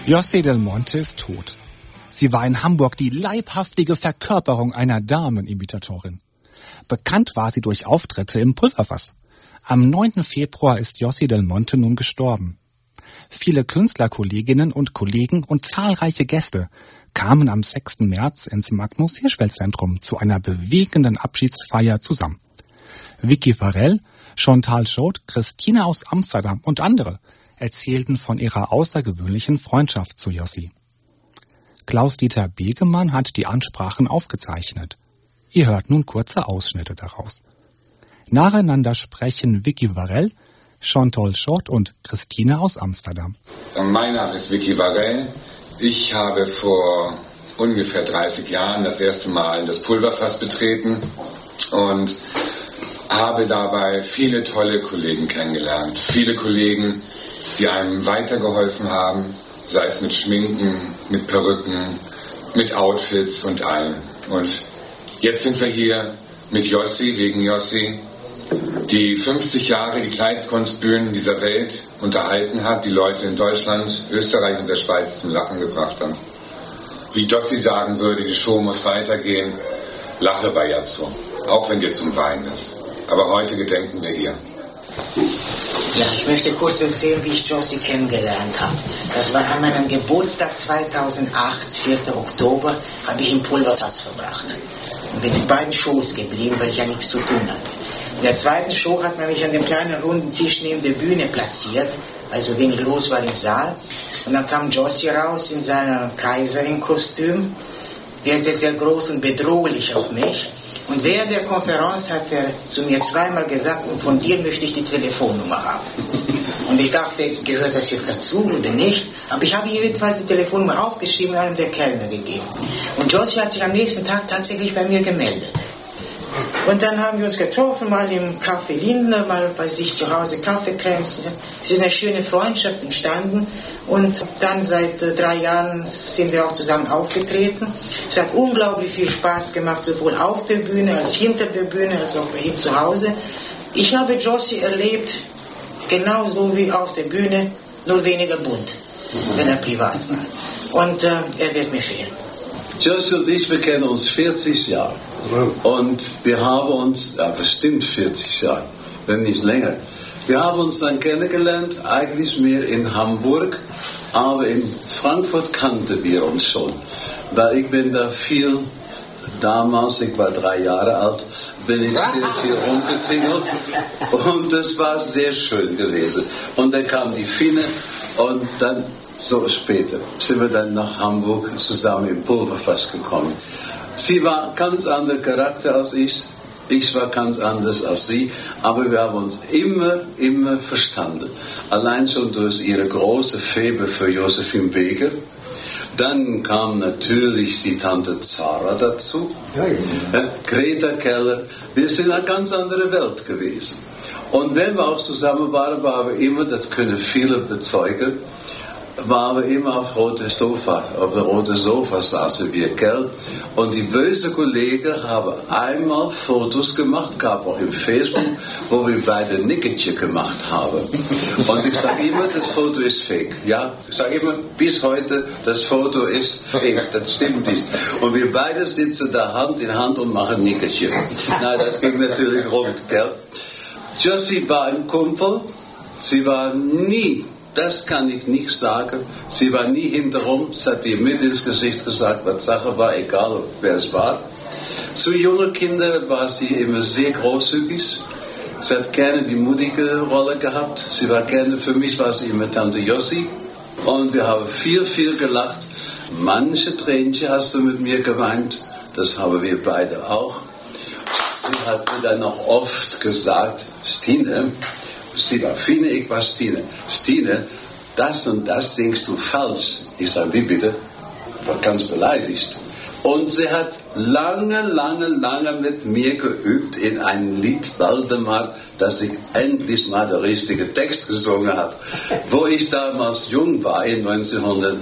Josie Del Monte ist tot. Sie war in Hamburg die leibhaftige Verkörperung einer Damenimitatorin. Bekannt war sie durch Auftritte im Pulverfass. Am 9. Februar ist Josie Del Monte nun gestorben. Viele Künstlerkolleginnen und Kollegen und zahlreiche Gäste kamen am 6. März ins Magnus-Hirschfeld-Zentrum zu einer bewegenden Abschiedsfeier zusammen. Vicky Varell, Chantal Schot, Christine aus Amsterdam und andere erzählten von ihrer außergewöhnlichen Freundschaft zu Josie. Klaus-Dieter Begemann hat die Ansprachen aufgezeichnet. Ihr hört nun kurze Ausschnitte daraus. Nacheinander sprechen Vicky Varell, Chantal Schot und Christine aus Amsterdam. Mein Name ist Vicky Varell. Ich habe vor ungefähr 30 Jahren das erste Mal das Pulverfass betreten und habe dabei viele tolle Kollegen kennengelernt. Viele Kollegen, die einem weitergeholfen haben, sei es mit Schminken, mit Perücken, mit Outfits und allem. Und jetzt sind wir hier mit Josie, wegen Josie, die 50 Jahre die Kleinkunstbühnen dieser Welt unterhalten hat, die Leute in Deutschland, Österreich und der Schweiz zum Lachen gebracht haben. Wie Josie sagen würde, die Show muss weitergehen, lache bei Yazzo, auch wenn dir zum Weinen ist. Aber heute gedenken wir ihr. Ja, ich möchte kurz erzählen, wie ich Josie kennengelernt habe. Das war an meinem Geburtstag 2008, 4. Oktober, habe ich im Pulverfass verbracht. Und bin in beiden Shows geblieben, weil ich ja nichts zu tun hatte. In der zweiten Show hat man mich an dem kleinen runden Tisch neben der Bühne platziert, also wenig los war im Saal. Und dann kam Josie raus in seinem Kaiserin-Kostüm, wirkte sehr groß und bedrohlich auf mich. Und während der Konferenz hat er zu mir zweimal gesagt, und von dir möchte ich die Telefonnummer haben. Und ich dachte, gehört das jetzt dazu oder nicht? Aber ich habe jedenfalls die Telefonnummer aufgeschrieben und einem der Kellner gegeben. Und Josie hat sich am nächsten Tag tatsächlich bei mir gemeldet. Und dann haben wir uns getroffen, mal im Café Lindner, mal bei sich zu Hause Kaffeekränze. Es ist eine schöne Freundschaft entstanden und dann seit 3 Jahren sind wir auch zusammen aufgetreten. Es hat unglaublich viel Spaß gemacht, sowohl auf der Bühne als hinter der Bühne, als auch bei ihm zu Hause. Ich habe Josie erlebt, genauso wie auf der Bühne, nur weniger bunt, wenn er privat war. Und er wird mir fehlen. Josie und ich, wir kennen uns 40 Jahre. Und wir haben uns, ja bestimmt 40 Jahre, wenn nicht länger, wir haben uns dann kennengelernt, eigentlich mehr in Hamburg, aber in Frankfurt kannten wir uns schon, weil ich bin da viel, damals, ich war 3 Jahre alt, bin ich sehr viel rumgetingelt und das war sehr schön gewesen. Und dann kam die Fine und dann, so später, sind wir dann nach Hamburg zusammen im Pulverfass gekommen. Sie war ein ganz anderer Charakter als ich war ganz anders als sie, aber wir haben uns immer verstanden. Allein schon durch ihre große Faible für Josephine Beger. Dann kam natürlich die Tante Zara dazu, Greta Keller. Wir sind eine ganz andere Welt gewesen. Und wenn wir auch zusammen waren, waren wir immer, das können viele bezeugen, waren wir immer auf dem roten Sofa saßen wir, gell? Und die bösen Kollegen haben einmal Fotos gemacht, gab auch im Facebook, wo wir beide Nickertje gemacht haben. Und ich sage immer, das Foto ist fake. Ja, ich sage immer, bis heute, das Foto ist fake, das stimmt nicht. Und wir beide sitzen da Hand in Hand und machen Nickertje. Na, das ging natürlich rund, gell? Josie war ein Kumpel, sie war nie, das kann ich nicht sagen. Sie war nie hinterrum. Sie hat ihr mit ins Gesicht gesagt, was Sache war, egal wer es war. Zu jungen Kindern war sie immer sehr großzügig. Sie hat gerne die mutige Rolle gehabt. Für mich war sie immer Tante Josie. Und wir haben viel gelacht. Manche Tränchen hast du mit mir geweint. Das haben wir beide auch. Sie hat mir dann noch oft gesagt, Stine, sie war Fine, ich war Stine. Stine, das und das singst du falsch. Ich sage, wie bitte? Ich war ganz beleidigt. Und sie hat lange mit mir geübt in einem Lied Waldemar, dass ich endlich mal den richtigen Text gesungen habe. Wo ich damals jung war, in 1900,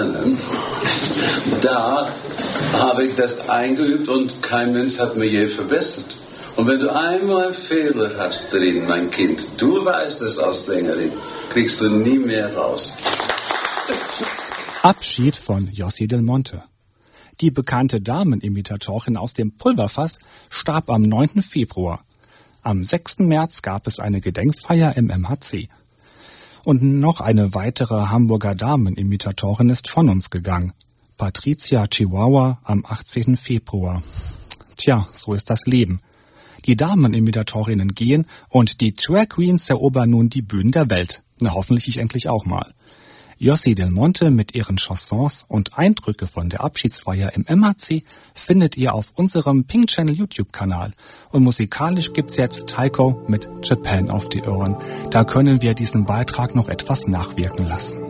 da habe ich das eingeübt und kein Mensch hat mir je verbessert. Und wenn du einmal einen Fehler hast drin, mein Kind, du weißt es als Sängerin, kriegst du nie mehr raus. Abschied von Josie Del Monte. Die bekannte Damenimitatorin aus dem Pulverfass starb am 9. Februar. Am 6. März gab es eine Gedenkfeier im MHC. Und noch eine weitere Hamburger Damenimitatorin ist von uns gegangen. Patricia Chihuahua am 18. Februar. Tja, so ist das Leben. Die Damenimitatorinnen gehen und die Drag Queens erobern nun die Bühnen der Welt. Na, hoffentlich ich endlich auch mal. Josie Del Monte mit ihren Chansons und Eindrücke von der Abschiedsfeier im MHC findet ihr auf unserem Pink Channel YouTube-Kanal. Und musikalisch gibt's jetzt Taiko mit Japan auf die Ohren. Da können wir diesen Beitrag noch etwas nachwirken lassen.